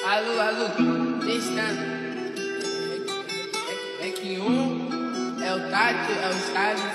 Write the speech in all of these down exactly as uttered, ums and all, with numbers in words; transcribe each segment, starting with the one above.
Alô, alô, testando. É, é, é que um é o Tati, é o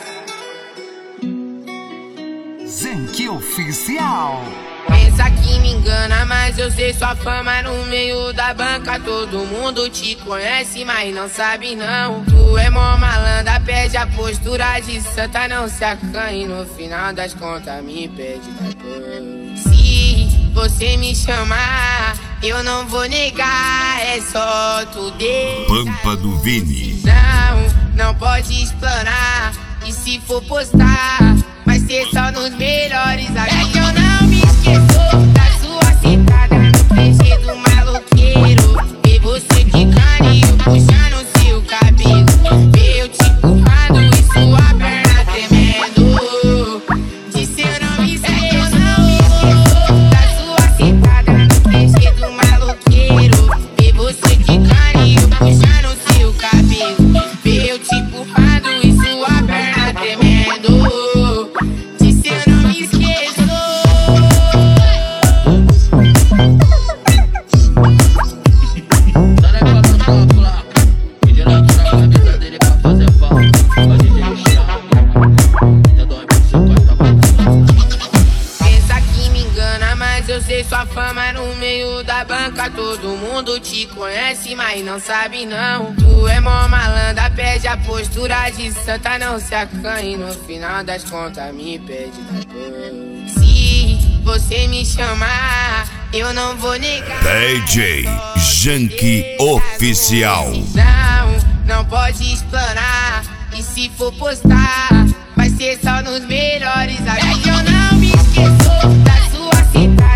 Chaves. Zenki Oficial. Pensa que me engana, mas eu sei sua fama no meio da banca. Todo mundo te conhece, mas não sabe não. Tu é mó malandra, pede a postura de santa, não se acanhe. No final das contas me pede depois. Se você me chamar, eu não vou negar, é só tu deixar. Pampa do Vini. Não, não pode explanar. E se for postar, vai ser só nos melhores. É que eu não me esqueço da sua sentada no peixe do maloqueiro. E você de carinho puxando seu cabelo. Eu te empurrando e sua perna tremendo. Disse eu não me esqueço, não me esqueço da sua sentada no peixe do maloqueiro. E você de carinho puxando seu cabelo. Eu te empurrando e sua perna tremendo. Disse eu não me esqueço. Pensa que me engana, mas eu sei sua fama no meio da banca. Todo mundo te conhece, mas não sabe não. Tu é mó malandra, pede a postura de santa, não se acanhe. No final das contas me pede depois. Se você me chamar, eu não vou negar. D J Zenki Oficial. Não, não pode explanar. E se for postar, vai ser só nos melhores. É que eu não me esqueço da sua cidade.